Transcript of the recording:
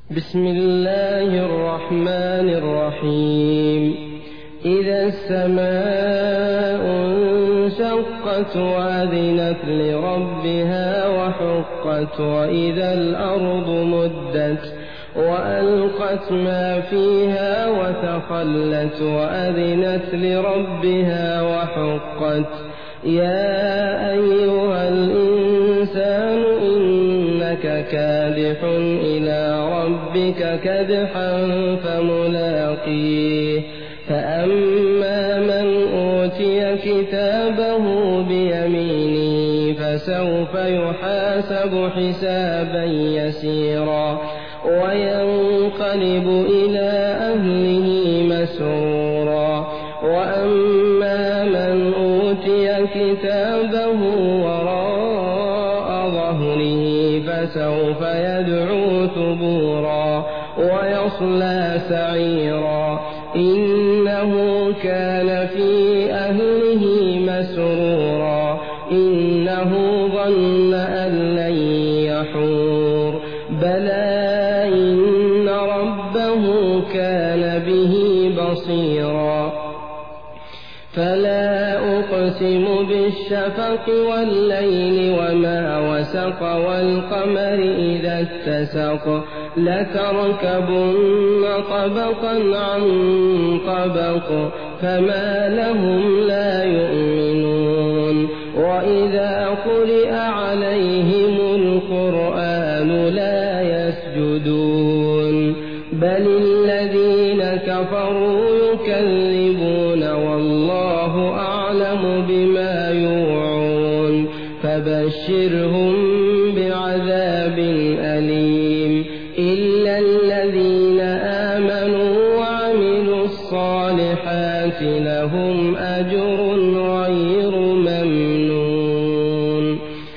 بسم الله الرحمن الرحيم. إذا السماء انشقت وأذنت لربها وحقت، وإذا الأرض مدت وألقت ما فيها وتخلت وأذنت لربها وحقت. يا أيها الإنسان إنك كادح إلى ربك كدحا فملاقيه. فأما من أوتي كتابه بيمينه فسوف يحاسب حسابا يسيرا وينقلب إلى أهله مسرورا. وأما من أوتي كتابه وراء ظهره فسوف يدعو ثبورا ويصلى سعيرا إنه كان في أهله مسرورا إنه ظن أن لن يحور بلى إن ربه كان به بصيرا. فلا أقسم بالشفق والليل وما وسق والقمر إذا اتسق لتركبن طبقا عن طبق فما لهم لا يؤمنون. وإذا قرئ عليهم القرآن لا يسجدون بل الذين كفروا يكذبون والله أعلم بما يوعون. فبشرهم بعذاب أليم إلا الذين آمنوا وعملوا الصالحات لهم أجر غير